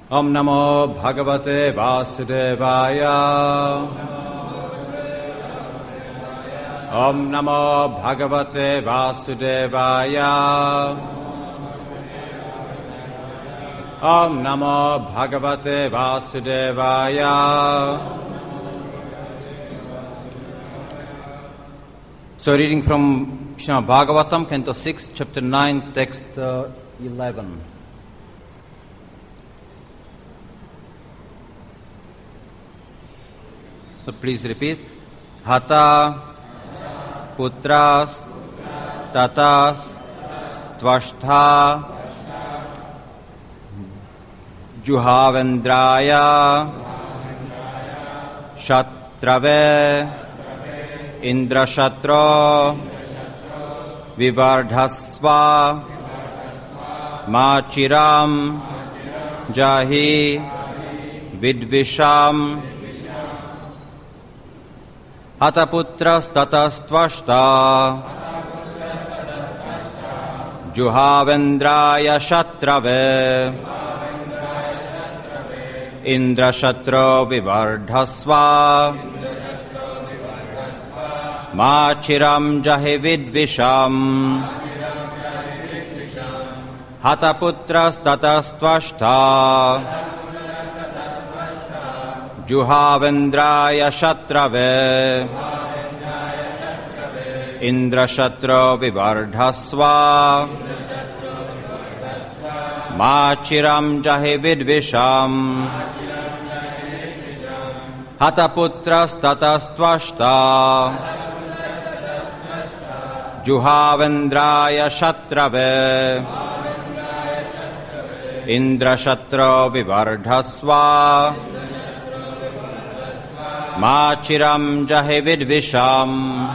Om Namo Bhagavate Vasudevaya. Om Namo Bhagavate Vasudevaya. Om Namo Bhagavate Vasudevaya. So reading from Srimad Bhagavatam, Canto 6, Chapter 9, Text 11. So please repeat. Hata putras tatas tvashtha juhavendraya shatrave indrashatro vivardhasva machiram jahi vidvisham hataputras tatastvashta juhavendraya shatrave indrashatro vivardhasva machiram jahi vidvisham hataputras tatastvashta juhavendraya shatrave indrashatro vivardhasva machiram jahi vidvisham hataputras tatastvashta juhavendraya shatrave indrashatro vivardhasva machiram jahi vidvisham.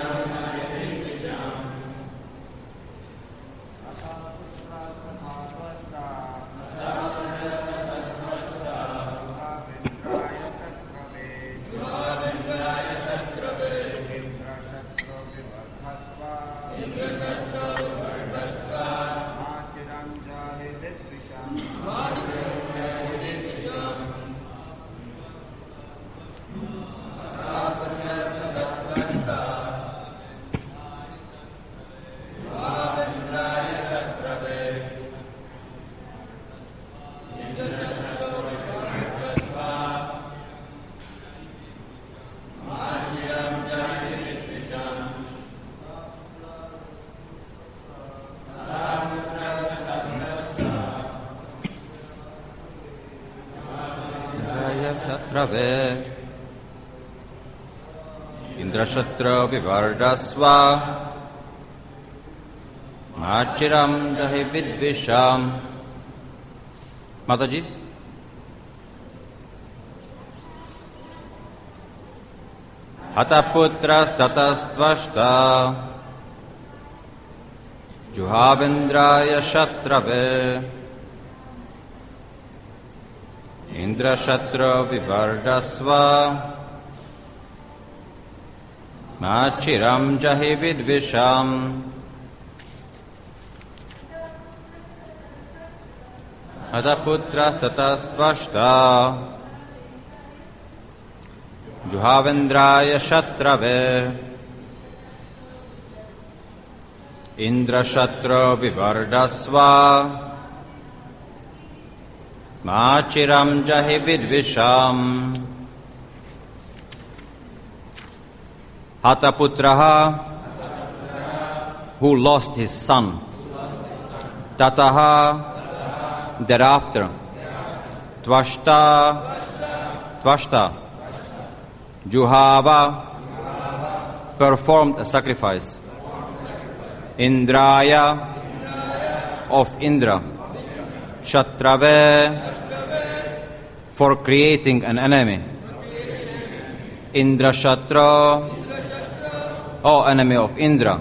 Indrashatra vivardhasva machiram jahi vidvisham. Mataji. Hataputras tatastvashta juhavendraya shatrave indrashatro vivardhasva machiram jahi vidvisham. Hataputras tatastvashta juhavendraya shatrave indrashatro vivardhasva machiram jahi vidvisham. Hataputraha, who lost his son. Tataha, thereafter. Tvashta, Juhava, performed a sacrifice. Indraya, of Indra. Shatrave, for creating an enemy. Indrashatra, enemy of Indra.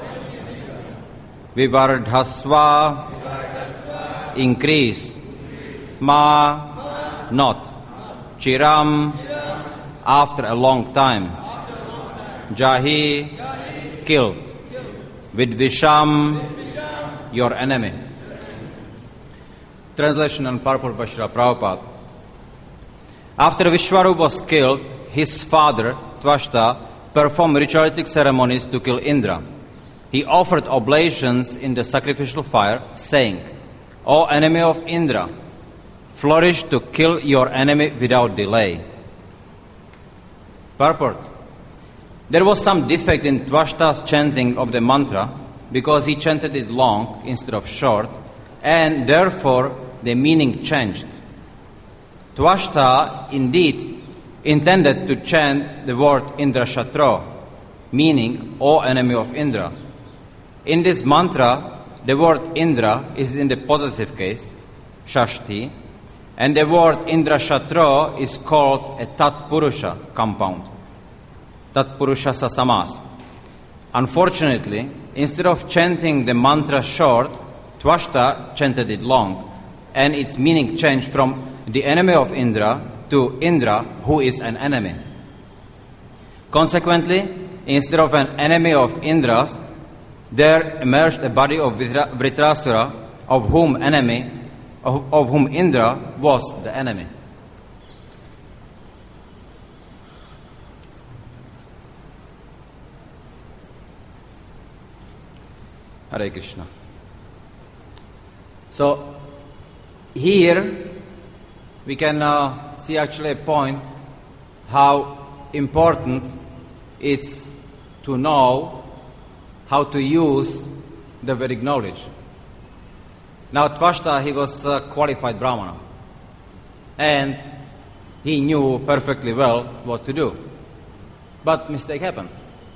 Vivardhasva, increase. Ma, not. Chiram, after a long time. Jahi, killed. Vidvisham, your enemy. Translation and purport by Srila Prabhupada. After Vishwarup was killed, his father, Tvashta, performed ritualistic ceremonies to kill Indra. He offered oblations in the sacrificial fire, saying, "O enemy of Indra, flourish to kill your enemy without delay." Purport. There was some defect in Tvashta's chanting of the mantra because he chanted it long instead of short, and therefore the meaning changed. Tvashta indeed intended to chant the word Indra Shatra, meaning "O enemy of Indra." In this mantra, the word Indra is in the possessive case, Shashti, and the word Indra Shatra is called a Tat Purusha compound, Tat Purusha Samas. Unfortunately, instead of chanting the mantra short, Tvashta chanted it long, and its meaning changed from the enemy of Indra to Indra, who is an enemy. Consequently, instead of an enemy of Indra's, there emerged a body of Vritrasura, of whom Indra was the enemy. Hare Krishna. So, here we can see actually a point how important it's to know how to use the Vedic knowledge. Now, Tvashta, he was a qualified Brahmana, and he knew perfectly well what to do. But mistake happened.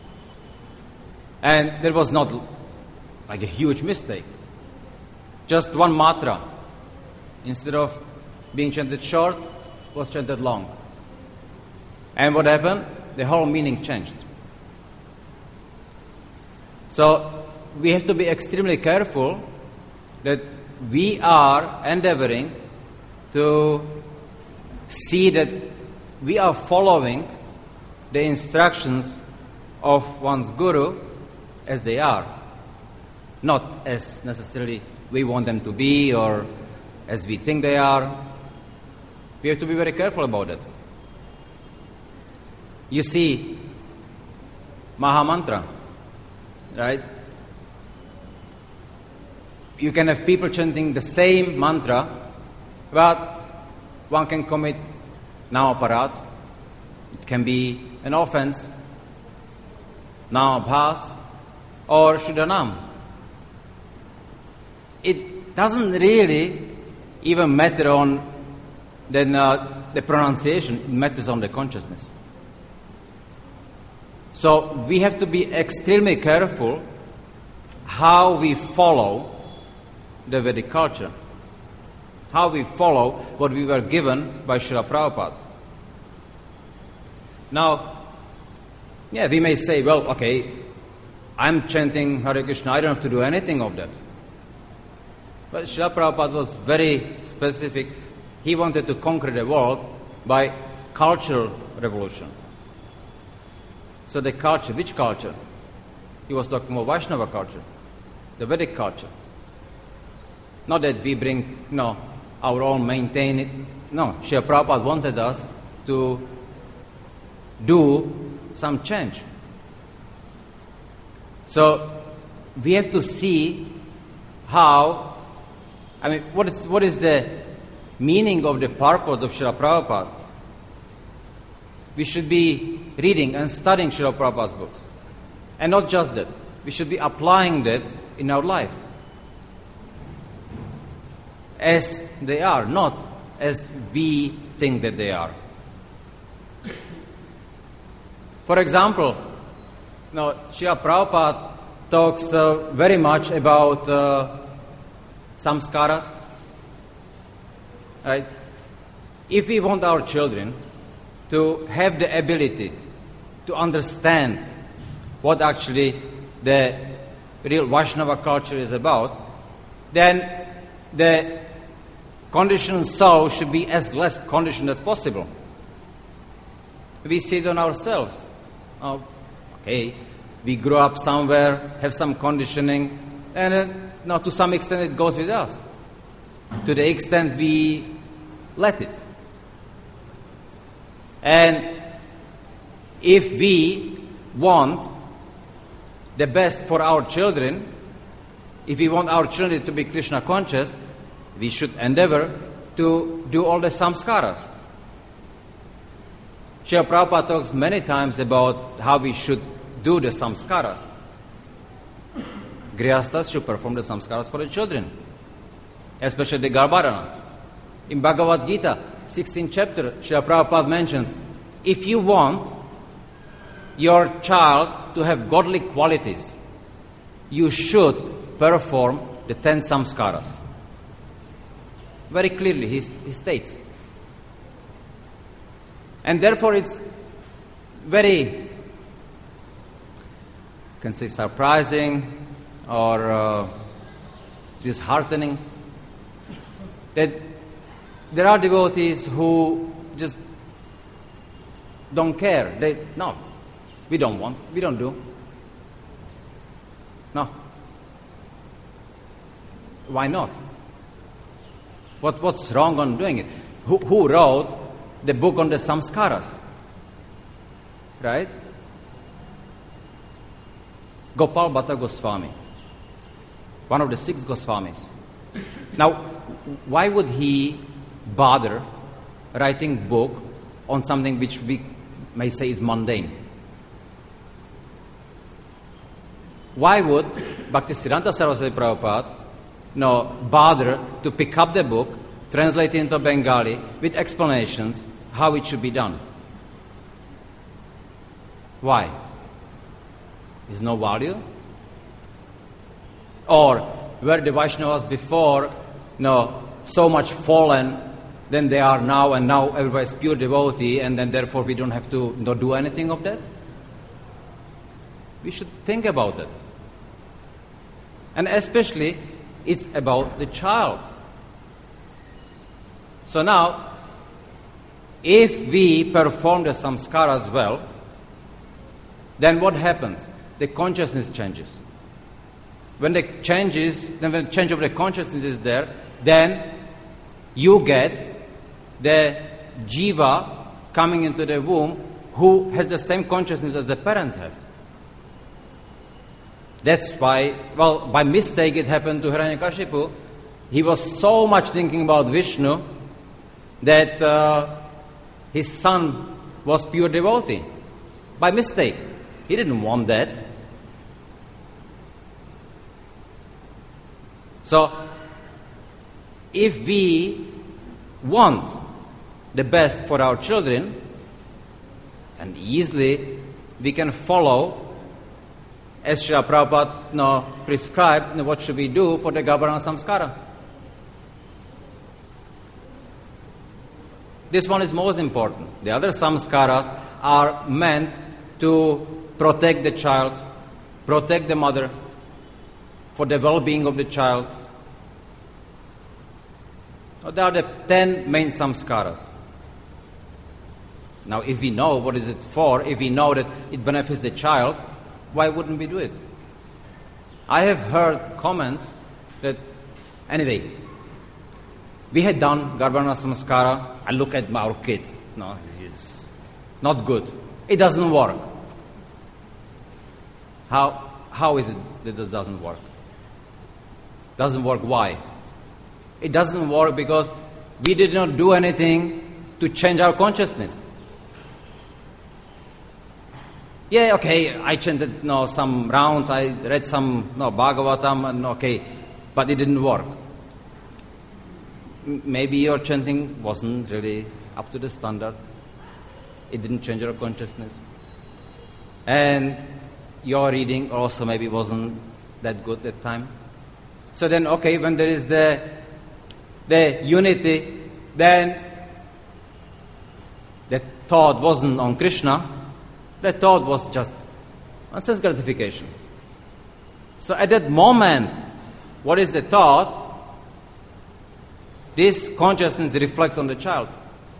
And there was not like a huge mistake. Just one matra, instead of being chanted short, was chanted long. And what happened? The whole meaning changed. So we have to be extremely careful that we are endeavoring to see that we are following the instructions of one's guru as they are, not as necessarily we want them to be or as we think they are. We have to be very careful about it. You see, Mahamantra, right? You can have people chanting the same mantra, but one can commit namaparat. It can be an offense, namabhas, or shuddhanam. It doesn't really even matter on the pronunciation, it matters on the consciousness. So we have to be extremely careful how we follow the Vedic culture, how we follow what we were given by Srila Prabhupada. Now, we may say, well, okay, I'm chanting Hare Krishna, I don't have to do anything of that. But Srila Prabhupada was very specific. He wanted to conquer the world by cultural revolution. So the culture, which culture? He was talking about Vaishnava culture, the Vedic culture. Not that we bring, our own, maintain it. No, Srila Prabhupada wanted us to do some change. So we have to see what is the meaning of the purpose of Srila Prabhupada. We should be reading and studying Srila Prabhupada's books. And not just that. We should be applying that in our life. As they are, not as we think that they are. For example, Srila Prabhupada talks very much about samskaras. Right? If we want our children to have the ability to understand what actually the real Vaishnava culture is about, then the conditioned soul should be as less conditioned as possible. We see it on ourselves. We grow up somewhere, have some conditioning, and to some extent it goes with us. to the extent we let it. And if we want the best for our children, if we want our children to be Krishna conscious, we should endeavor to do all the samskaras. Srila Prabhupada talks many times about how we should do the samskaras. Grihasthas should perform the samskaras for the children, especially the Garbharana. In Bhagavad Gita, 16th chapter, Srila Prabhupada mentions, if you want your child to have godly qualities, you should perform the 10 samskaras. Very clearly he states. And therefore it's very, you can say, surprising or disheartening that there are devotees who just don't care. No, we don't do. No. Why not? What's wrong on doing it? Who wrote the book on the samskaras? Right? Gopal Bhatta Goswami, one of the 6 Goswamis. Now, why would he bother writing book on something which we may say is mundane? Why would Bhaktisiddhanta Saraswati Prabhupada bother to pick up the book, translate it into Bengali with explanations how it should be done? Why? Is no value? Or were the Vaishnavas before so much fallen than they are now, and now everybody is pure devotee, and then therefore we don't have to do anything of that? We should think about it. And especially, it's about the child. So now, if we perform the samskaras well, then what happens? The consciousness changes. When the change of the consciousness is there, then you get the jiva coming into the womb who has the same consciousness as the parents have. That's why, by mistake it happened to Hiranyakashipu. He was so much thinking about Vishnu that his son was pure devotee. By mistake. He didn't want that. So, if we want the best for our children, and easily we can follow as Srila Prabhupada prescribed what should we do for the Garbharana Samskara. This one is most important. The other samskaras are meant to protect the child, protect the mother, for the well-being of the child. So there are the 10 main samskaras. Now, if we know what is it for, if we know that it benefits the child, why wouldn't we do it? I have heard comments that, anyway, we had done Garbharana Samskara. I look at our kid. No, it's not good. It doesn't work. How is it that this doesn't work? Doesn't work, why? It doesn't work because we did not do anything to change our consciousness. Yeah, okay, I chanted some rounds, I read some Bhagavatam, and okay, but it didn't work. Maybe your chanting wasn't really up to the standard. It didn't change your consciousness. And your reading also maybe wasn't that good that time. So then, okay, when there is the unity, then the thought wasn't on Krishna. The thought was just on sense gratification. So at that moment, what is the thought? This consciousness reflects on the child.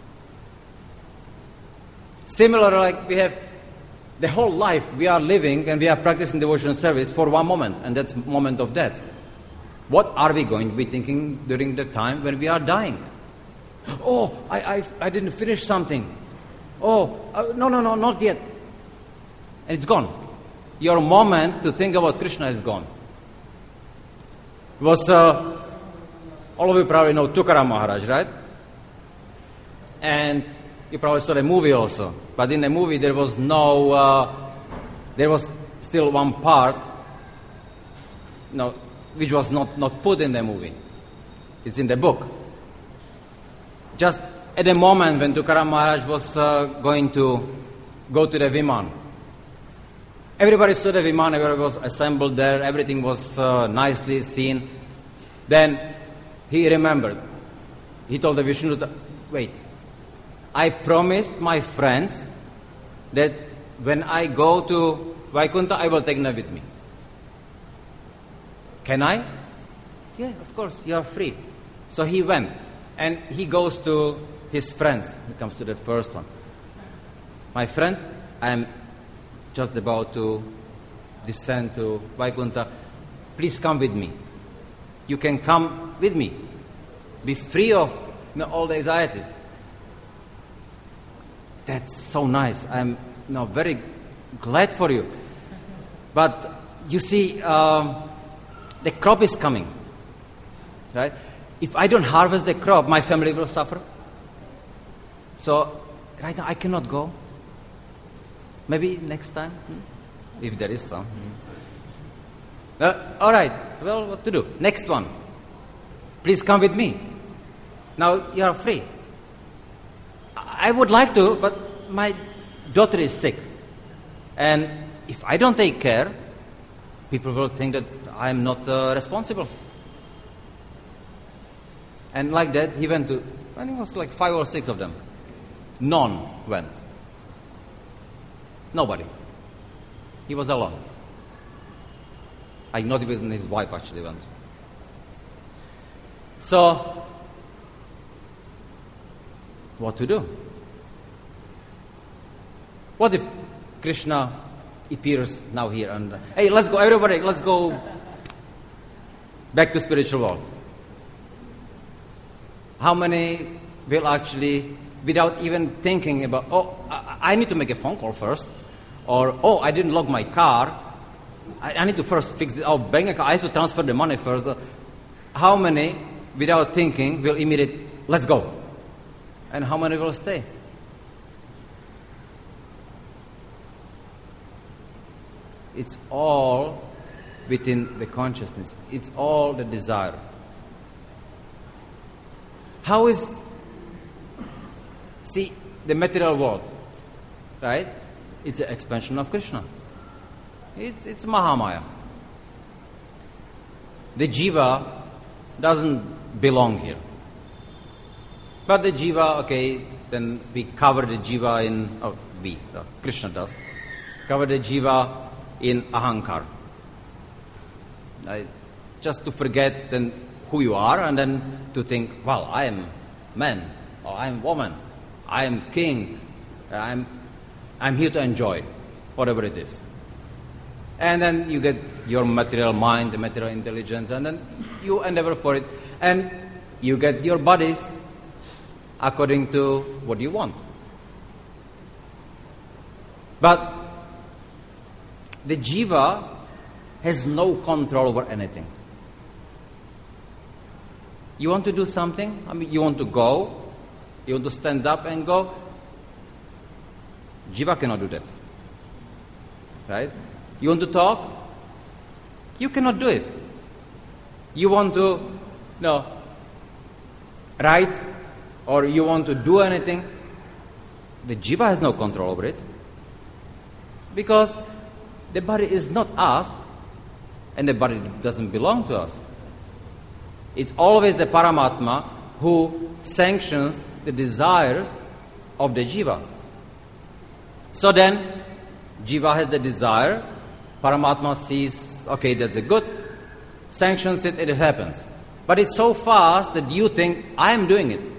Similar, like we have the whole life we are living and we are practicing devotional service for one moment, and that's moment of death. What are we going to be thinking during the time when we are dying? Oh, I didn't finish something. Oh, no, not yet. And it's gone. Your moment to think about Krishna is gone. It was, all of you probably know Tukaram Maharaj, right? And you probably saw the movie also. But in the movie there was there was still one part, which was not put in the movie. It's in the book. Just at the moment when Tukaram Maharaj was going to go to the Viman, everybody saw the Viman, everybody was assembled there, everything was nicely seen. Then he remembered. He told the Vishnu, wait, I promised my friends that when I go to Vaikuntha, I will take them with me. Can I? Yeah, of course, you are free. So he went, and he goes to his friends. He comes to the first one. My friend, I am just about to descend to Vaikuntha. Please come with me. You can come with me. Be free of all the anxieties. That's so nice. I'm very glad for you. But you see, the crop is coming. Right? If I don't harvest the crop, my family will suffer. So right now I cannot go. Maybe next time, if there is some. All right. Well, what to do? Next one. Please come with me. Now you are free. I would like to, but my daughter is sick. And if I don't take care, people will think that I am not responsible. And like that, he went to, and it was like 5 or 6 of them. None went. Nobody. He was alone. Not even his wife actually went. So, what to do? What if Krishna appears now here and, hey, let's go, everybody, let's go back to spiritual world? How many will actually, without even thinking about, I need to make a phone call first, or, I didn't lock my car, I need to first fix the bank account, I have to transfer the money first. How many, without thinking, will immediately, let's go? And how many will stay? It's all within the consciousness. It's all the desire. How is, see, the material world, right? It's an expansion of Krishna. It's Mahamaya. The jiva doesn't belong here. But the jiva, then we cover the jiva in, Krishna does, cover the jiva in ahankar. Just to forget then who you are and then to think, well, I am man, or I am woman, I am king, I'm here to enjoy, whatever it is. And then you get your material mind, the material intelligence, and then you endeavor for it. And you get your bodies according to what you want. But the jiva has no control over anything. You want to do something? You want to go? You want to stand up and go? Jiva cannot do that. Right? You want to talk? You cannot do it. You want to, write, or you want to do anything? The jiva has no control over it. Because the body is not us, and the body doesn't belong to us. It's always the Paramatma who sanctions the desires of the jiva. So then, jiva has the desire, Paramatma sees, that's a good, sanctions it, it happens. But it's so fast that you think, I am doing it.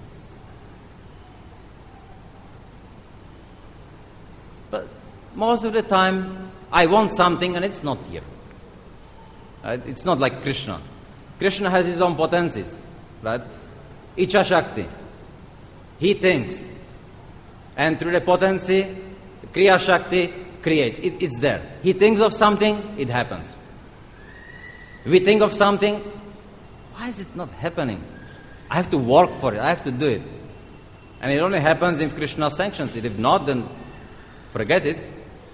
But most of the time, I want something and it's not here. Right? It's not like Krishna. Krishna has his own potencies, right? Icha Shakti. He thinks. And through the potency, Kriya Shakti creates. It's there. He thinks of something, it happens. We think of something, why is it not happening? I have to work for it. I have to do it. And it only happens if Krishna sanctions it. If not, then forget it.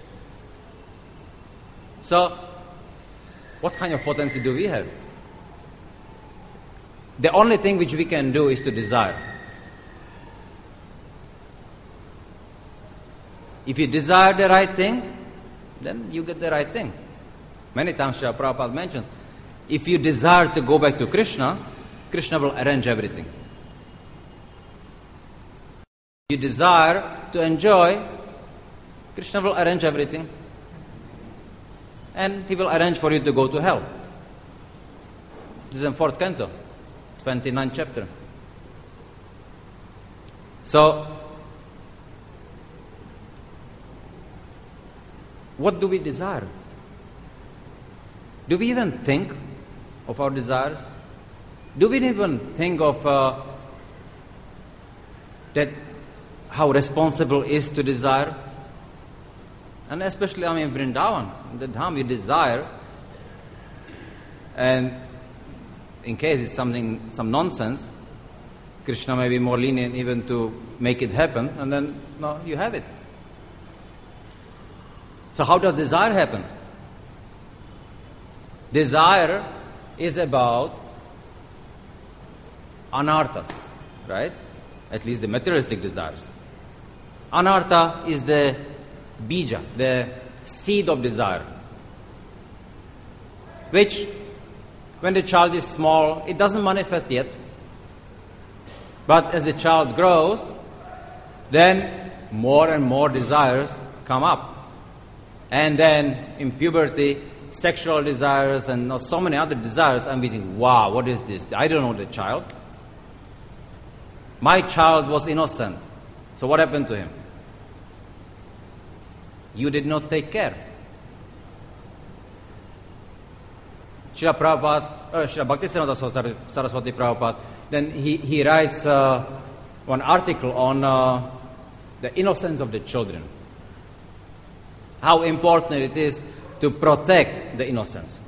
So, what kind of potency do we have? The only thing which we can do is to desire. If you desire the right thing, then you get the right thing. Many times Srila Prabhupada mentions, if you desire to go back to Krishna, Krishna will arrange everything. If you desire to enjoy, Krishna will arrange everything. And he will arrange for you to go to hell. This is in 4th canto, 29th chapter. So, what do we desire? Do we even think of our desires? Do we even think of that how responsible is to desire? And especially, Vrindavan, the Dham, you desire, and in case it's some nonsense, Krishna may be more lenient even to make it happen, and then, no, you have it. So how does desire happen? Desire is about anarthas, right? At least the materialistic desires. Anartha is the bija, the seed of desire, which, when the child is small, it doesn't manifest yet. But as the child grows, then more and more desires come up. And then in puberty, sexual desires and so many other desires, I'm thinking, wow, what is this? I don't know the child. My child was innocent. So what happened to him? You did not take care. Srila Prabhupada, Srila Bhaktisiddhanta Saraswati Prabhupada, then he writes one article on the innocence of the children. How important it is to protect the innocence.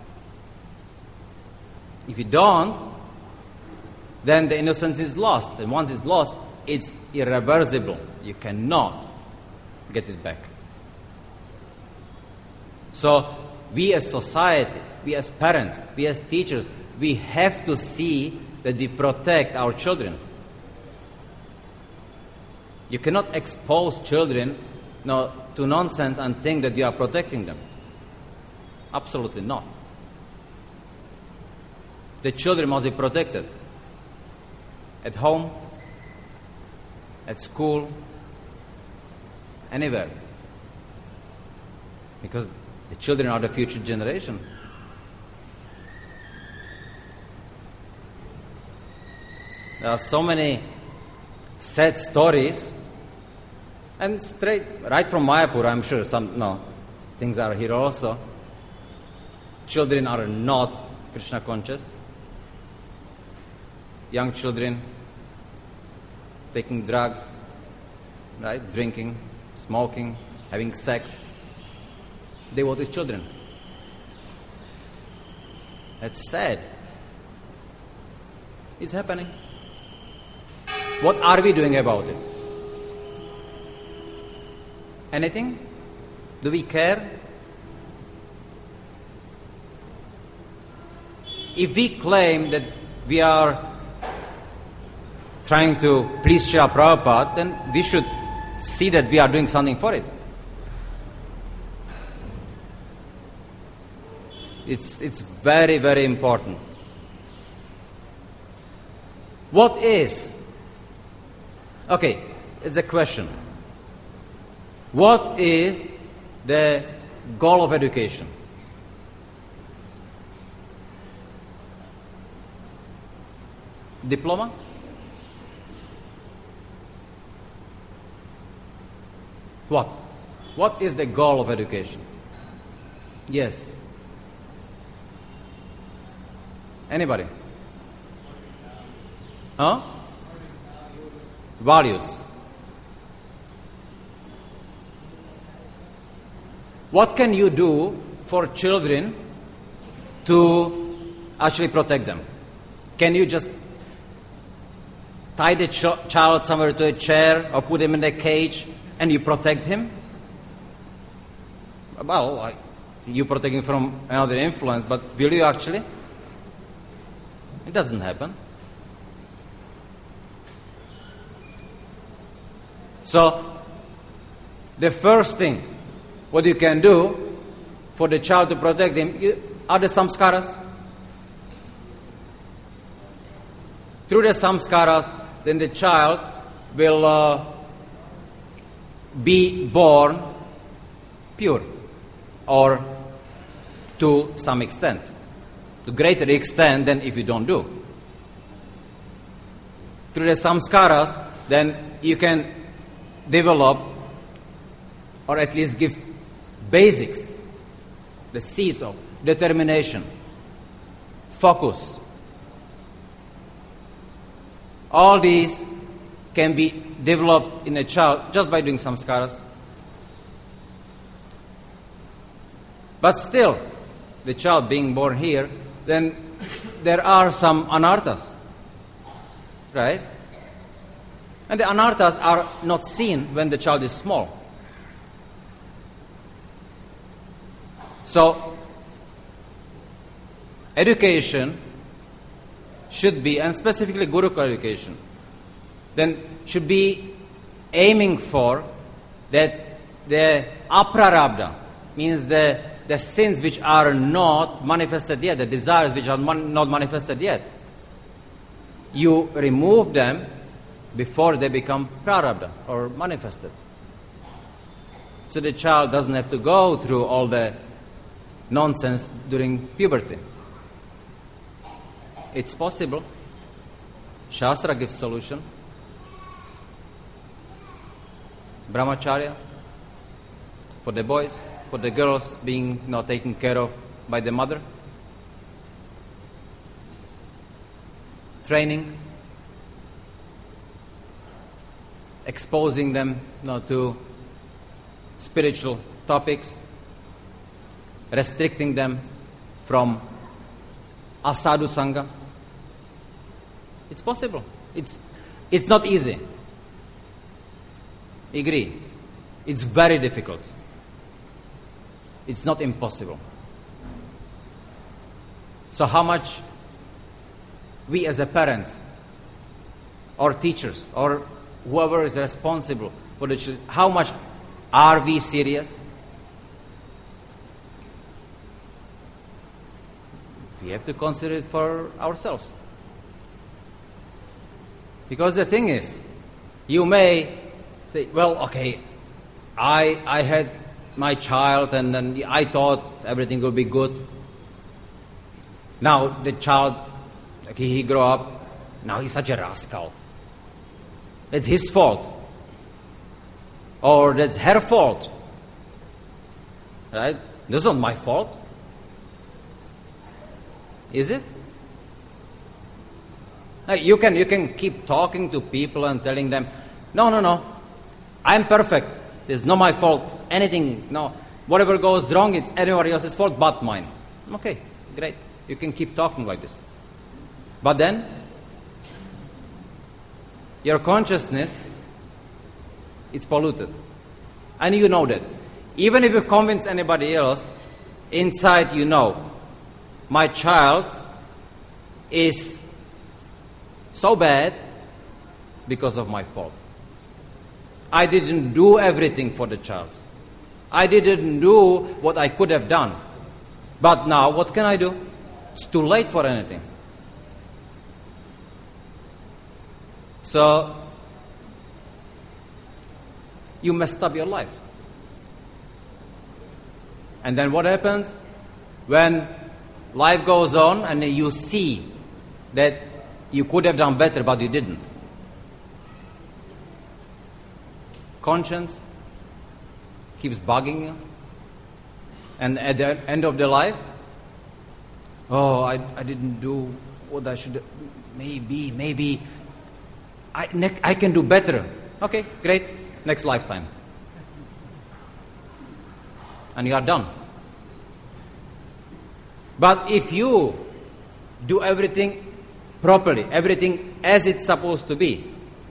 If you don't, then the innocence is lost. And once it's lost, it's irreversible. You cannot get it back. So, we as society, we as parents, we as teachers, we have to see that we protect our children. You cannot expose children to nonsense and think that you are protecting them. Absolutely not. The children must be protected. At home, at school, anywhere. Because the children are the future generation. There are so many sad stories, and right from Mayapur, I'm sure some things are here also. Children are not Krishna conscious. Young children taking drugs, right? Drinking, smoking, having sex. They were these children. That's sad. It's happening. What are we doing about it? Anything? Do we care? If we claim that we are trying to please Srila Prabhupada, then we should see that we are doing something for it. It's very, very important. What is? Okay, it's a question. What is the goal of education? Diploma? What? What is the goal of education? Yes. Anybody? Huh? Values. What can you do for children to actually protect them? Can you just tie the child somewhere to a chair or put him in a cage and you protect him? Well, you protect him from another influence, but will you actually? It doesn't happen. So, the first thing, what you can do for the child to protect him are the samskaras. Through the samskaras, then the child will be born pure, or to some extent, to greater extent than if you don't do. Through the samskaras, then you can develop, or at least give basics, the seeds of determination, focus. All these can be developed in a child just by doing samskaras. But still, the child being born here, then there are some anarthas, right? And the anarthas are not seen when the child is small. So, education should be, and specifically Gurukula education, then should be aiming for that the aprarabdha, means the sins which are not manifested yet, the desires which are not manifested yet. You remove them before they become prarabdha or manifested. So the child doesn't have to go through all the nonsense during puberty. It's possible. Shastra gives solution. Brahmacharya for the boys, for the girls being not taken care of by the mother. Training. Exposing them to spiritual topics. Restricting them from asadu sangha. It's possible. It's not easy. Agree. It's very difficult. It's not impossible. So how much we as a parents or teachers or whoever is responsible for the children, how much are we serious? We have to consider it for ourselves. Because the thing is, you may say, well, okay, I had my child and then I thought everything will be good. Now the child, he grew up, now he's such a rascal. It's his fault. Or that's her fault. Right? That's not my fault. Is it? You can keep talking to people and telling them, no, I'm perfect. It's not my fault. Anything, no, whatever goes wrong, it's anybody else's fault but mine. Okay, great. You can keep talking like this. But then, your consciousness, it's polluted. And you know that. Even if you convince anybody else, inside you know, my child is so bad because of my fault. I didn't do everything for the child. I didn't do what I could have done. But now, what can I do? It's too late for anything. So, you messed up your life. And then what happens? When life goes on and you see that you could have done better, but you didn't. Conscience keeps bugging you. And at the end of the life, oh, I didn't do what I should. Maybe I can do better. Okay, great. Next lifetime. And you are done. But if you do everything properly, everything as it's supposed to be,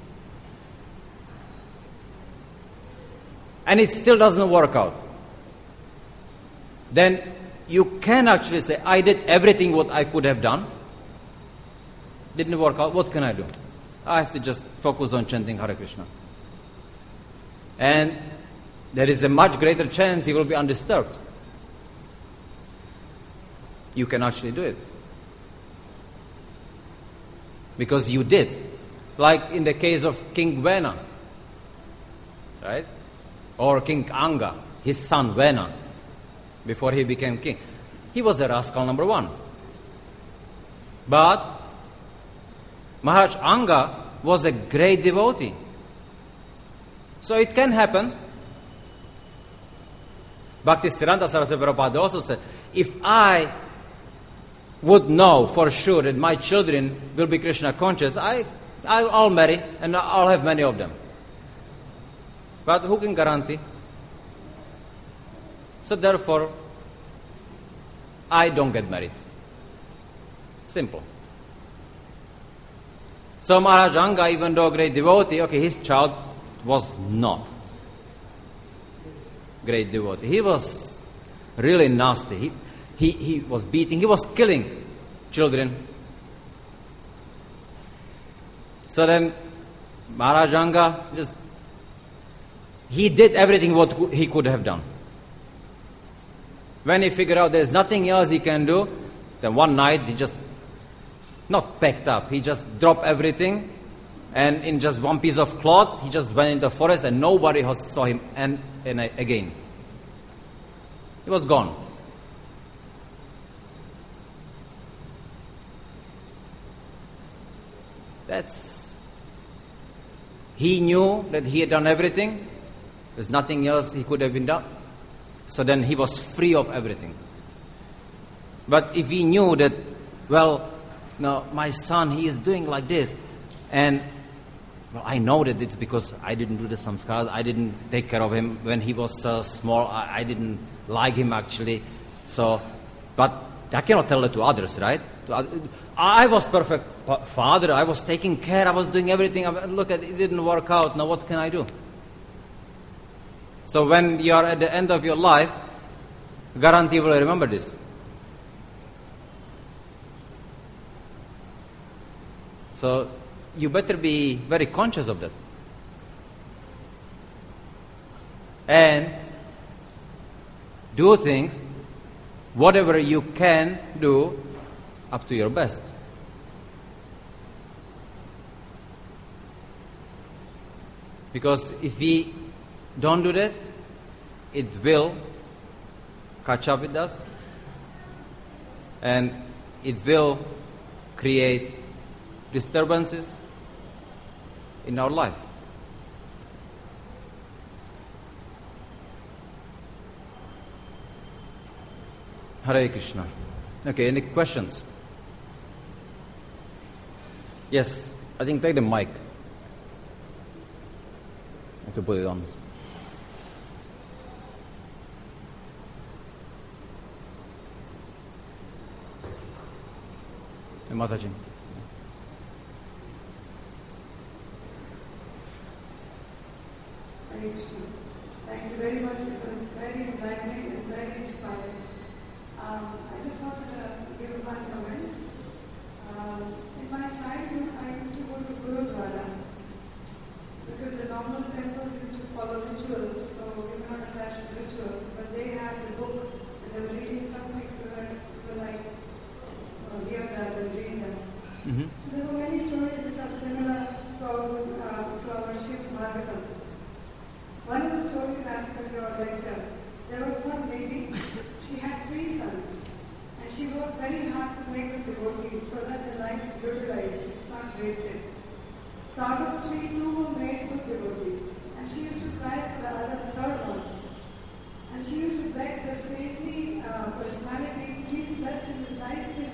and it still doesn't work out, then you can actually say, I did everything what I could have done. Didn't work out. What can I do? I have to just focus on chanting Hare Krishna. And there is a much greater chance you will be undisturbed. You can actually do it. Because you did. Like in the case of King Vena. Right? Or King Anga, his son Vena, before he became king. He was a rascal number one. But Maharaj Anga was a great devotee. So it can happen. Bhaktisiddhanta Saraswati Prabhupada also said, if I would know for sure that my children will be Krishna conscious, I'll marry and I'll have many of them. But who can guarantee? So therefore, I don't get married. Simple. So Maharaj Anga, even though a great devotee, okay, his child was not great devotee. He was really nasty. He was beating, he was killing children. So then Maharaj Anga he did everything what he could have done. When he figured out there's nothing else he can do, then one night he just not packed up. He just dropped everything, and in just one piece of cloth, he just went into the forest, and nobody saw him and again. He was gone. He knew that he had done everything. There's nothing else he could have been done. So then he was free of everything. But if he knew that, well, no, my son, he is doing like this, and well, I know that it's because I didn't do the samskar, I didn't take care of him when he was small, I didn't like him actually. So, but I cannot tell it to others, right? I was perfect father, I was taking care, I was doing everything. Look, it didn't work out, now what can I do? So when you are at the end of your life, guarantee you will remember this. So you better be very conscious of that. And do things, whatever you can do, up to your best. Because if we don't do that, it will catch up with us, and it will create disturbances in our life. Hare Krishna. Okay, any questions? Yes, I think take the mic. I have to put it on. Hey, Mataji. Thank you very much. It was very enlightening and very inspiring. I just wanted to give one comment. In my childhood, I used to go to Gurudwara because the normal temples used to follow rituals, so we were not attached to rituals. But they had a book, and they were reading some things were like, hear that and read that. Mm-hmm. So there were many stories which are similar to our Shiv Bhagavatam. One of the stories as per your lecture, there was one lady, she had 3 sons, and she worked very hard to make them devotees so that the life is utilized, it's not wasted. So out of 3, 2 were made good devotees, and she used to cry for the third one. And she used to beg the saintly personalities, please bless him, his life is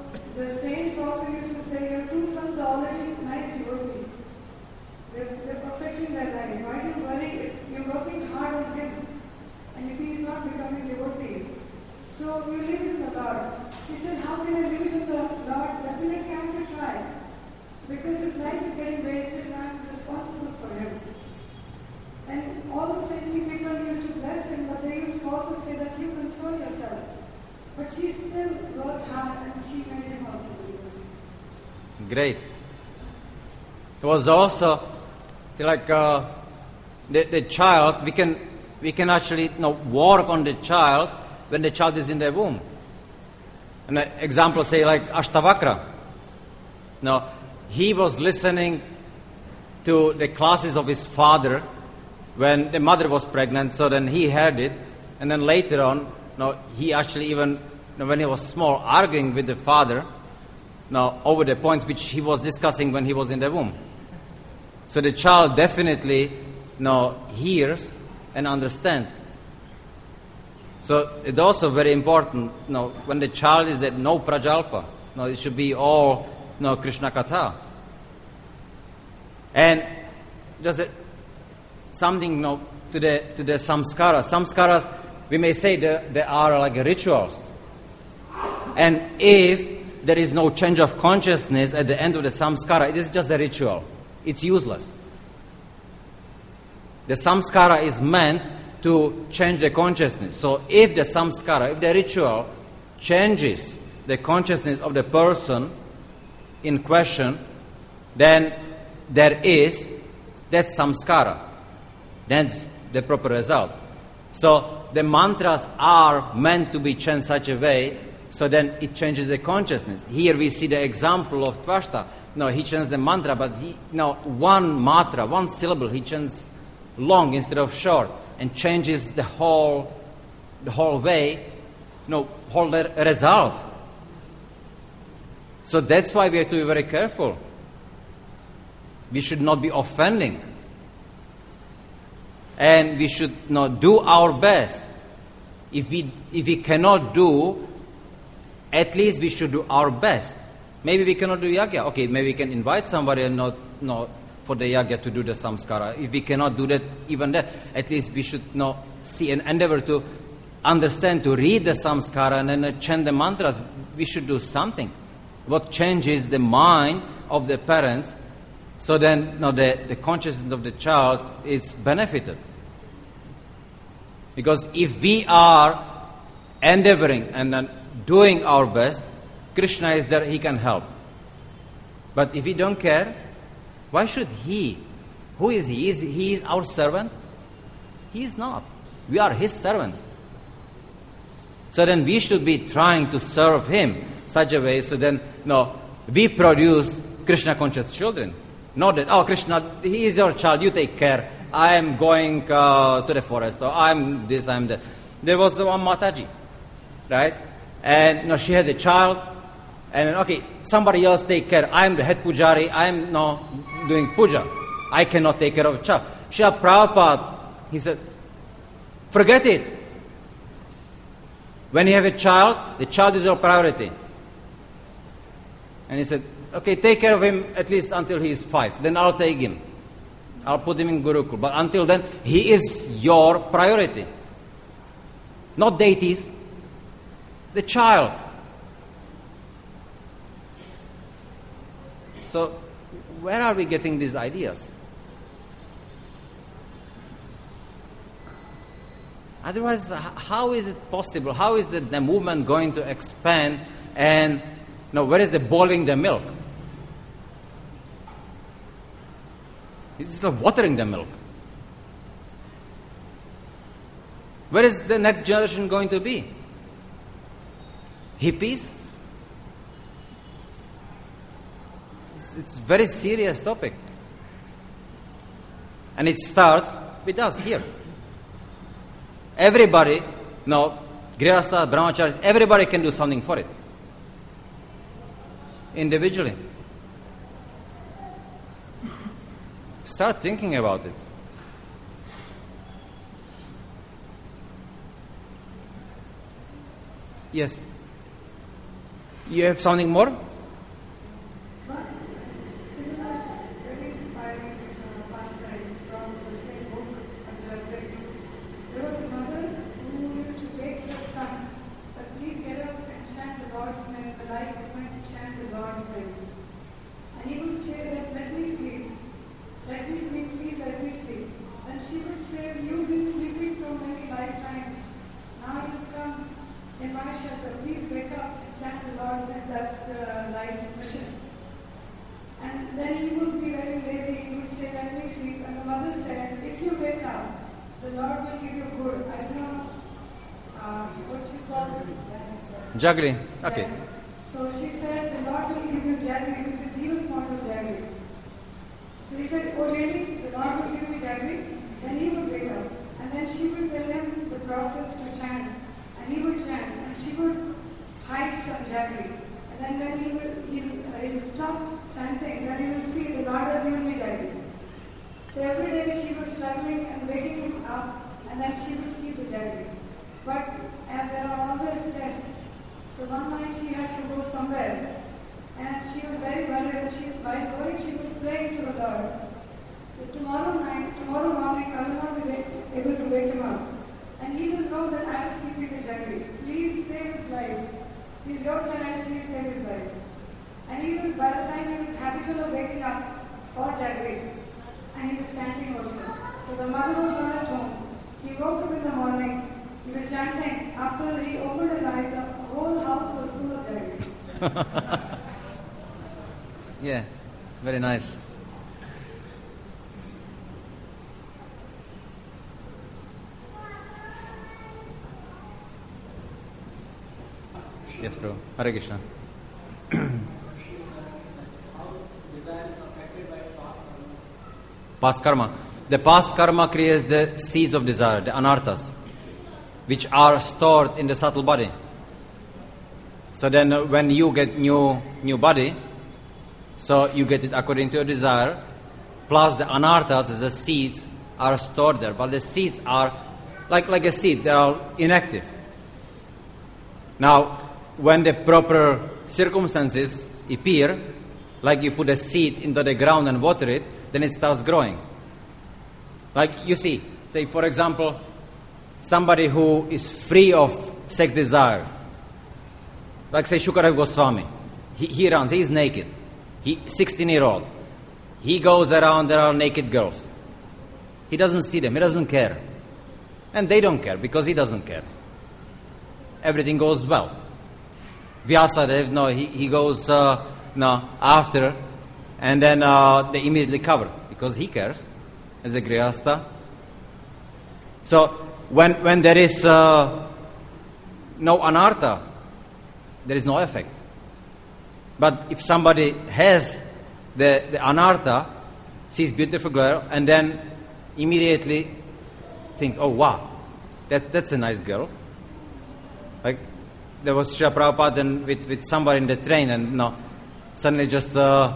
the saints also used to say, your two sons are already nice devotees. They're perfecting their life. Why do you worry if you're working hard on him and if he's not becoming devotee? So you live in the Lord. She said, how can I live in the Lord? Definitely I have to try. Because his life is getting wasted and I'm responsible for him. And all the saintly people used to bless him, but they used to also say that you console yourself. But she still worked hard and she made him also devotee. Great. It was also like the child, we can actually work on the child when the child is in the womb. An example, say like Ashtavakra. Now, he was listening to the classes of his father when the mother was pregnant, so then he heard it, and then later on, he actually even, when he was small, arguing with the father, over the points which he was discussing when he was in the womb. So the child definitely hears and understands. So it's also very important, when the child is that no prajalpa, it should be all Krishna Katha. And just something to the samskaras. Samskaras, we may say they are like rituals. And if there is no change of consciousness at the end of the samskara, it is just a ritual. It's useless. The samskara is meant to change the consciousness. So if the samskara, if the ritual changes the consciousness of the person in question, then there is that samskara. That's the proper result. So the mantras are meant to be changed such a way so then it changes the consciousness. Here we see the example of Tvashta. He chants the mantra, but one matra, one syllable, he chants long instead of short and changes the whole way, whole result. So that's why we have to be very careful. We should not be offending. And we should do our best. If we cannot do, at least we should do our best. Maybe we cannot do yagya. Okay, maybe we can invite somebody and not for the yagya to do the samskara. If we cannot do that, even that, at least we should see and endeavor to understand, to read the samskara and then chant the mantras. We should do something. What changes the mind of the parents, so then the consciousness of the child is benefited. Because if we are endeavoring and then doing our best, Krishna is there, he can help. But if we don't care, why should he? Who is he? He is our servant? He is not. We are his servants. So then we should be trying to serve him such a way, so then we produce Krishna conscious children. Not that, Krishna, he is your child, you take care. I am going to the forest, or I am this, I am that. There was one Mataji, right? And she had a child, and somebody else take care. I am the head pujari, I am doing puja. I cannot take care of a child. Srila Prabhupada, he said, forget it. When you have a child, the child is your priority. And he said, take care of him at least until he is 5. Then I'll take him. I'll put him in Gurukul. But until then, he is your priority. Not deities. The child. So, where are we getting these ideas? Otherwise, how is it possible? How is the movement going to expand? And where is the boiling the milk? It's like watering the milk. Where is the next generation going to be? Hippies? It's a very serious topic. And it starts with us here. Everybody, Grihastha, Brahmachari, everybody can do something for it. Individually. Start thinking about it. Yes. You have something more? But similar, very inspiring pastime from the same book as I read. There was a mother who used to wake her son, but please get up and chant the Lord's name. The light is going to chant the Lord's name. And he would say that, let me sleep, please let me sleep. And she would say, you've been sleeping so many lifetimes. Now you come in my shelter, please wake up and chant the Lord's name. That's the light's mission. And then he would be very lazy, he would say, let me sleep. And the mother said, if you wake up, the Lord will give you good. I don't know what you call it. Juggling. Okay. So she said, the Lord will give you jaggery because he was fond of jaggery. So he said, oh really? The Lord will give you jaggery? Then he would wake up. And then she would tell him the process to chant. And he would chant. And she would hide some jaggery. And then when he would stop chanting, then he would see the Lord has given me jaggery. So every day she was struggling and waking him up, and then she would keep the jaggery. But as there are always tests, so one night she had to go somewhere, and she was very worried, and by going she was praying to the Lord. So tomorrow morning, I will not be able to wake him up. And he will know that I was keeping the jaggery. Please save his life. He's your child, please save his life. And by the time he was habitual of waking up for jaggery, and he was chanting also. So the mother was not at home. He woke up in the morning, he was chanting. After he opened his eyes, the whole house was full of jaggery. Yeah, very nice. Yes, bro. Hare Krishna. Past karma. The past karma creates the seeds of desire, the anarthas, which are stored in the subtle body. So then when you get new body, so you get it according to your desire, plus the anarthas as the seeds are stored there. But the seeds are like a seed, they are inactive. Now, when the proper circumstances appear, like you put a seed into the ground and water it, then it starts growing. Like you see, say for example, somebody who is free of sex desire, like say Shukadev Goswami, he runs, he's naked, 16-year-old, he goes around, there are naked girls, he doesn't see them, he doesn't care, and they don't care because he doesn't care. Everything goes well. Vyasadev, no, he goes after, and then they immediately cover because he cares as a grihastha. So when there is no anartha, there is no effect. But if somebody has the anartha, sees beautiful girl, and then immediately thinks, oh wow, that's a nice girl. Like there was Srila Prabhupada and with somebody in the train, and suddenly just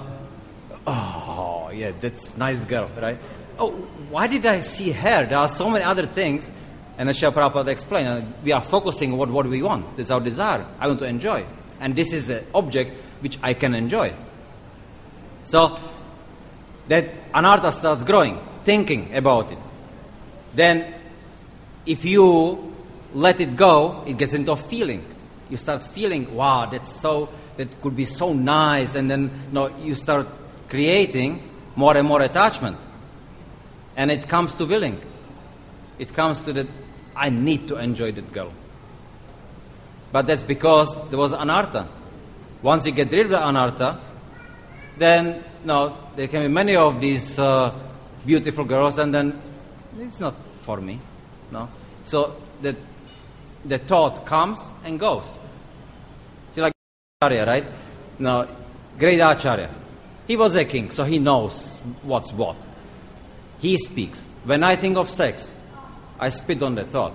oh yeah, that's nice girl, right? Oh, why did I see her? There are so many other things. And Srila Prabhupada explained, we are focusing on what we want. That's our desire. I want to enjoy. And this is the object which I can enjoy. So that anartha starts growing, thinking about it. Then if you let it go, it gets into a feeling. You start feeling, wow, that could be so nice. And then you start creating more and more attachment. And it comes to willing. It comes to that, I need to enjoy that girl. But that's because there was anartha. Once you get rid of the anartha, then there can be many of these beautiful girls, and then it's not for me. So the thought comes and goes. See, like Acharya, right? Great Acharya. He was a king, so he knows what's what. He speaks. When I think of sex, I spit on the thought.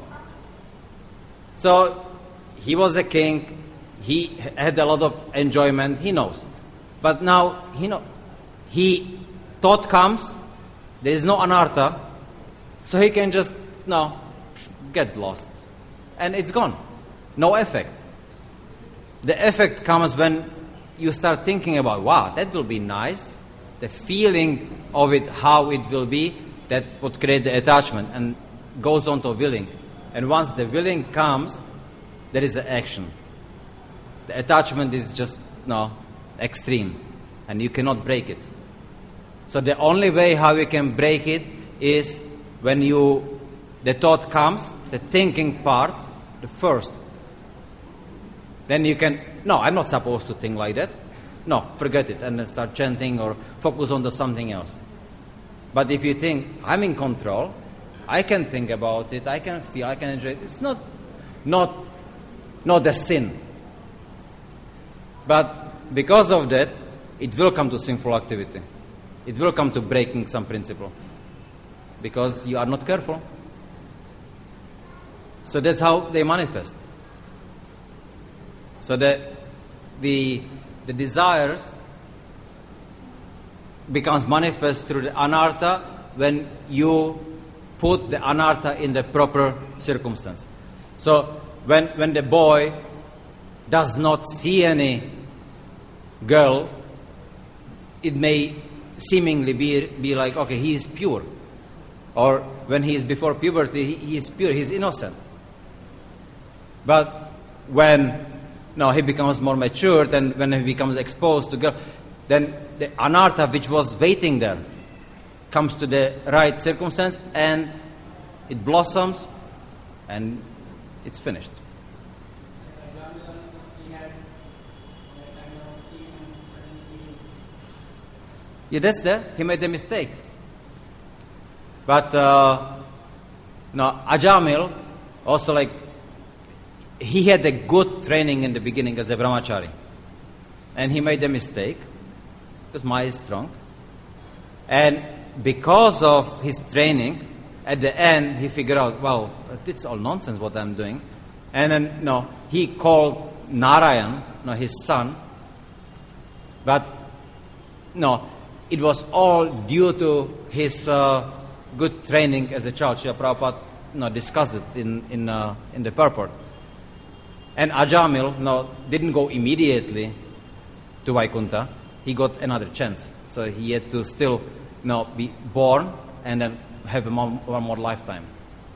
So he was a king. He had a lot of enjoyment. He knows. But now thought comes. There is no anartha, so he can just get lost, and it's gone. No effect. The effect comes when you start thinking about, wow, that will be nice. The feeling of it, how it will be, that would create the attachment and goes on to willing. And once the willing comes, there is an action. The attachment is just extreme, and you cannot break it. So the only way how you can break it is when the thought comes, the thinking part, the first. Then you can, no, I'm not supposed to think like that. No, forget it, and then start chanting or focus on something else. But if you think, I'm in control, I can think about it, I can feel, I can enjoy it, it's not a sin. But because of that, it will come to sinful activity. It will come to breaking some principle. Because you are not careful. So that's how they manifest. So the desires becomes manifest through the anartha when you put the anartha in the proper circumstance. So when the boy does not see any girl, it may seemingly be like, okay, he is pure. Or when he is before puberty, he is pure, he is innocent. But when he becomes more matured, and when he becomes exposed to girl, then the anartha which was waiting there comes to the right circumstance, and it blossoms, and it's finished. Yeah, that's there. He made a mistake. But Ajamil also he had a good training in the beginning as a brahmachari, and he made a mistake because Maya is strong, and because of his training, at the end he figured out, well, it's all nonsense what I'm doing, and then he called Narayan, his son, but it was all due to his good training as a child. Srila Prabhupada discussed it in the purport. And Ajamil didn't go immediately to Vaikuntha. He got another chance. So he had to still be born and then have one more lifetime.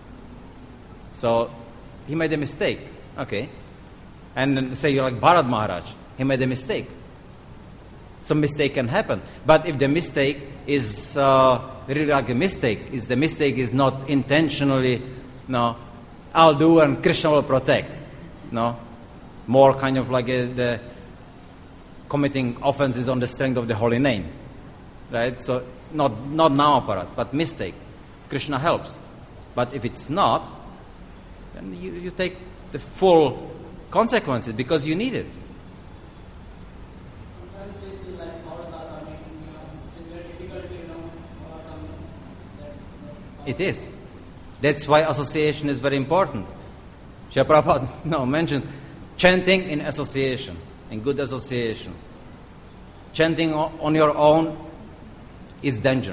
So he made a mistake. Okay. And then say you're like Bharat Maharaj. He made a mistake. Some mistake can happen. But if the mistake is really like a mistake, the mistake is not intentionally, I'll do and Krishna will protect. More kind of like the committing offenses on the strength of the holy name. Right? So not Namaparat, but mistake. Krishna helps. But if it's not, then you take the full consequences because you need it. It is. That's why association is very important. Srila Prabhupada mentioned chanting in association, in good association. Chanting on your own is danger.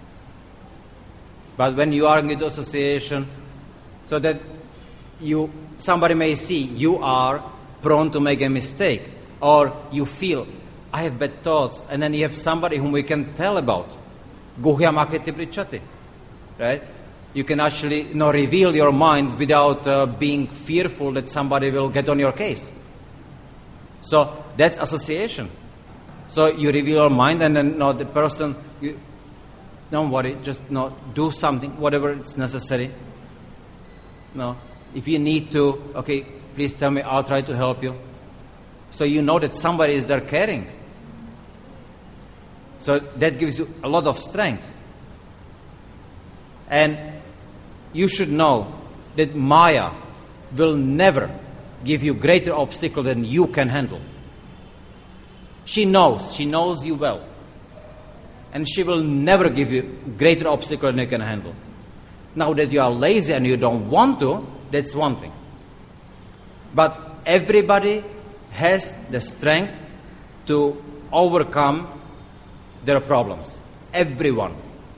But when you are in good association, so that somebody may see you are prone to make a mistake, or you feel, I have bad thoughts, and then you have somebody whom we can tell about. Guhyam aketi prichati. Right? You can actually reveal your mind without being fearful that somebody will get on your case. So that's association. So you reveal your mind, and then the person, don't worry, just do something, whatever is necessary. If you need to, okay, please tell me, I'll try to help you. So you know that somebody is there caring. So that gives you a lot of strength. And you should know that Maya will never give you greater obstacle than you can handle. She knows you well. And she will never give you greater obstacle than you can handle. Now that you are lazy and you don't want to, that's one thing. But everybody has the strength to overcome their problems. Everyone.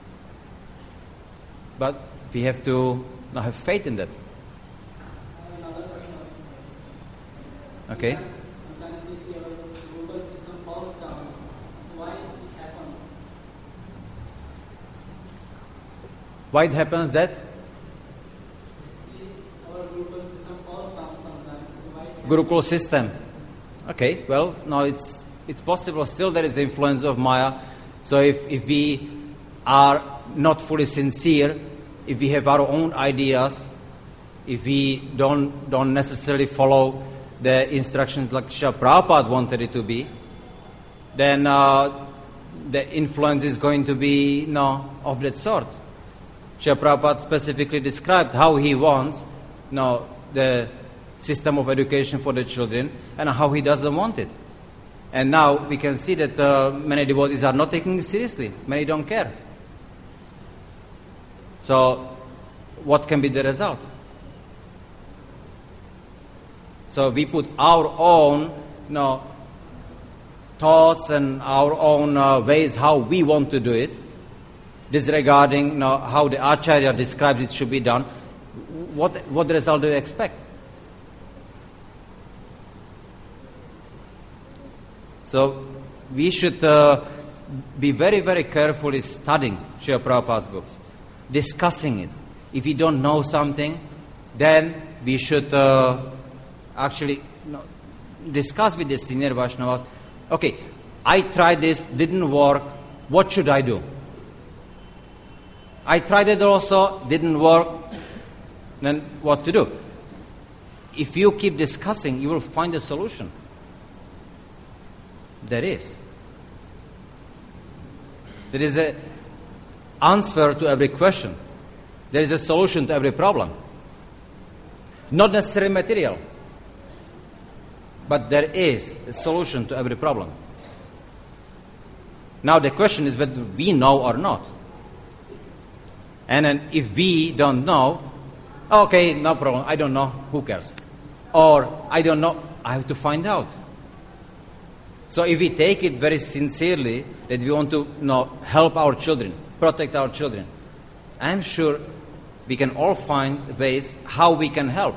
But we have to have faith in that. Okay? Sometimes Why it happens that? Gurukul system. Okay, well, no, it's possible. Still, there is influence of Maya. So if we are not fully sincere, if we have our own ideas, if we don't necessarily follow the instructions like Srila Prabhupada wanted it to be, then the influence is going to be of that sort. Srila Prabhupada specifically described how he wants the system of education for the children and how he doesn't want it. And now we can see that many devotees are not taking it seriously. Many don't care. So what can be the result? So we put our own thoughts and our own ways how we want to do it, disregarding how the Acharya describes it should be done. What result do you expect? So we should be very, very carefully studying Srila Prabhupada's books, discussing it. If we don't know something, then we should actually discuss with the senior Vaishnavas. Okay, I tried this, didn't work. What should I do? I tried it also, didn't work. Then what to do? If you keep discussing, you will find a solution. There is. There is an answer to every question. There is a solution to every problem. Not necessarily material, but there is a solution to every problem. Now the question is whether we know or not. And then if we don't know, okay, no problem, I don't know, who cares? Or, I don't know, I have to find out. So if we take it very sincerely that we want to help our children, protect our children, I'm sure we can all find ways how we can help.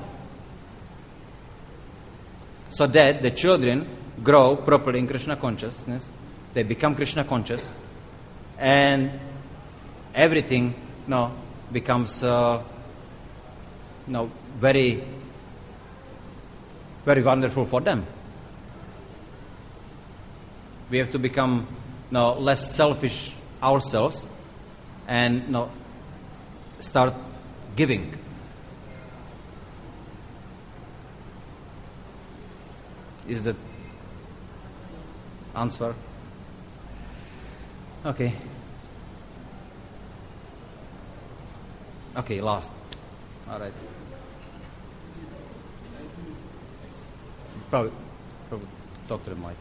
So that the children grow properly in Krishna consciousness, they become Krishna conscious, and everything becomes very, very wonderful for them. We have to become less selfish ourselves and start giving. Is that answer? Okay. Okay, last. All right. Probably talk to the mic.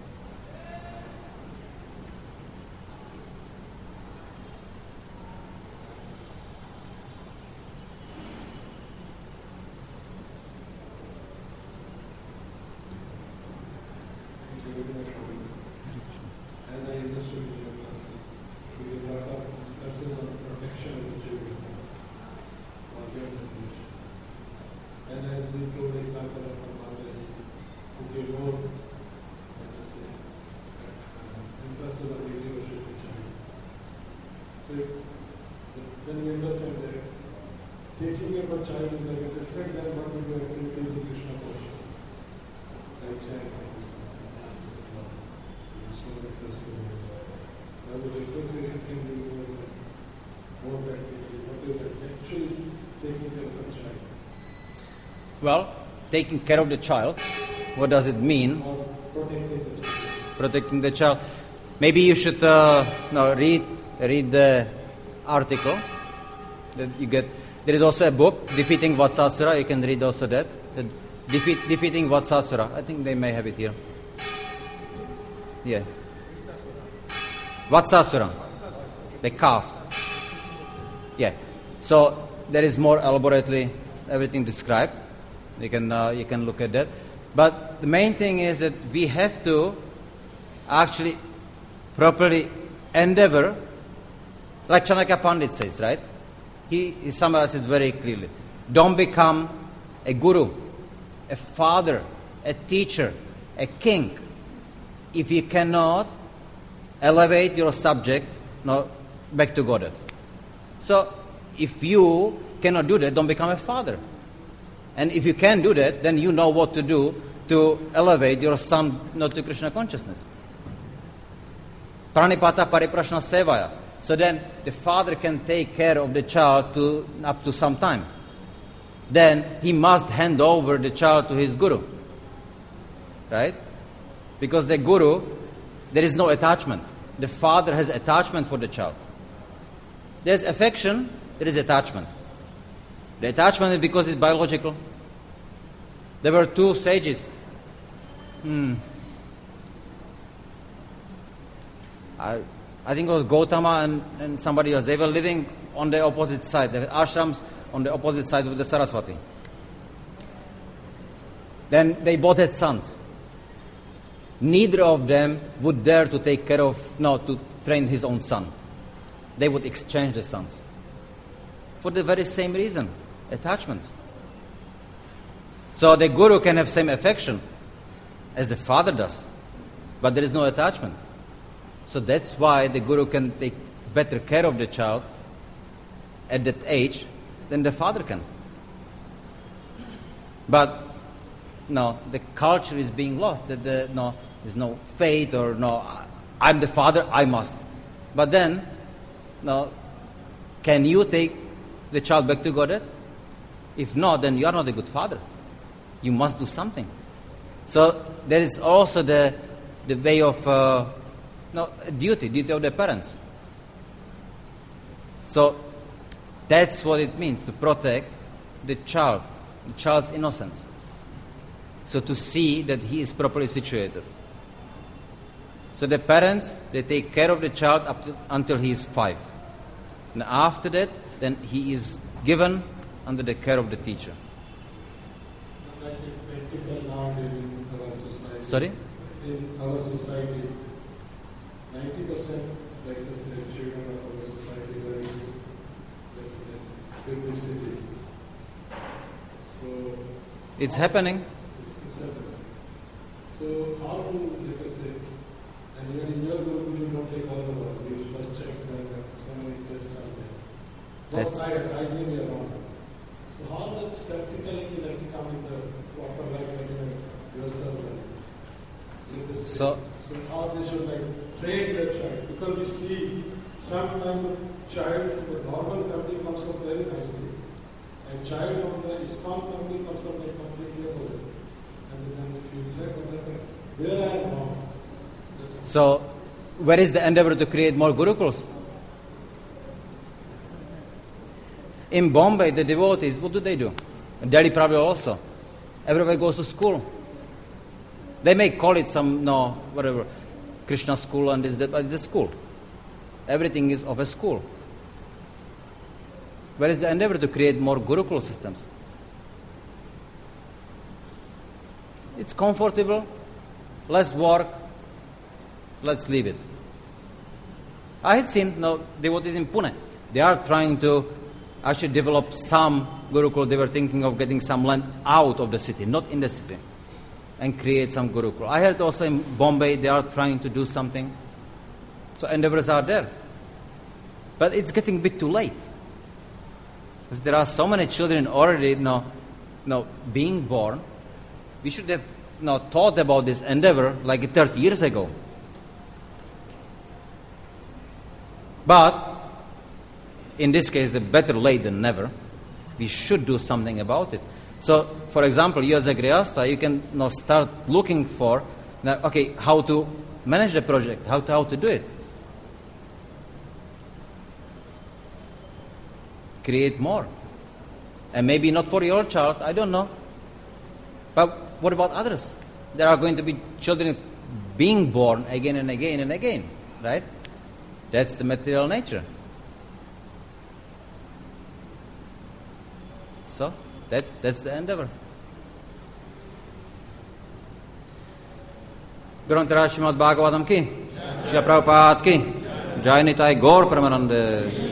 Well, taking care of the child, what does it mean? Protecting the child. Maybe you should read the article that you get. There is also a book, Defeating Vatsasura. You can read also that. Defeating Vatsasura. I think they may have it here. Yeah. Vatsasura. The calf. Yeah. So there is more elaborately everything described. You can look at that. But the main thing is that we have to actually properly endeavor, like Chanakya Pandit says, right? He summarizes it very clearly. Don't become a guru, a father, a teacher, a king, if you cannot elevate your subject back to Godhead. So if you cannot do that, don't become a father. And if you can do that, then you know what to do to elevate your son not to Krishna consciousness. Pranipata pariprashna sevaya. So then the father can take care of the child up to some time. Then he must hand over the child to his guru. Right? Because the guru, there is no attachment. The father has attachment for the child. There's affection, there is attachment. The attachment is because it's biological. There were two sages. I think it was Gautama and somebody else. They were living on the opposite side. They had ashrams on the opposite side of the Saraswati. Then they both had sons. Neither of them would dare to to train his own son. They would exchange the sons. For the very same reason, attachments. So the guru can have same affection as the father does, but there is no attachment. So that's why the guru can take better care of the child at that age than the father can. But no, the culture is being lost. That there's no faith or I'm the father, I must. But then, can you take the child back to Godhead? If not, then you are not a good father. You must do something. So there is also the way of duty of the parents. So that's what it means to protect the child's innocence. So to see that he is properly situated. So the parents, they take care of the child until he is 5. And after that, then he is given under the care of the teacher. Like practical nowadays in our society. Sorry? In our society, 90% like the children of our society are in big cities. So It's happening. It's happening. So how do let us say, and even in your group you don't take all the work, you first check so many tests are there. Don't I give you wrong. So how does practically like come in the proper life yourself? So how they should train their child, because we see sometimes child from the normal family comes up very nicely, and child from the ISKCON family comes up completely opposite, and then if you check on that, where I am wrong. So, where is the endeavor to create more gurukuls? In Bombay, the devotees, what do? In Delhi probably also. Everybody goes to school. They may call it whatever, Krishna school and this, that, but it's a school. Everything is of a school. Where is the endeavor to create more gurukul systems? It's comfortable, less work, let's leave it. I had seen devotees in Pune. They are trying to actually develop some gurukul. They were thinking of getting some land out of the city, not in the city, and create some gurukul. I heard also in Bombay they are trying to do something. So endeavors are there. But it's getting a bit too late. Because there are so many children already being born. We should have thought about this endeavor like 30 years ago. But in this case, the better late than never. We should do something about it. So, for example, you as a Grihastha, you can start looking for, how to manage the project, how to do it. Create more. And maybe not for your child, I don't know. But what about others? There are going to be children being born again and again and again, right? That's the material nature. So, that's the endeavor. Grantara Srimad Bhagavatam ki, Shri Prabhupada ki, Jai Nitai Gaur Pramananda.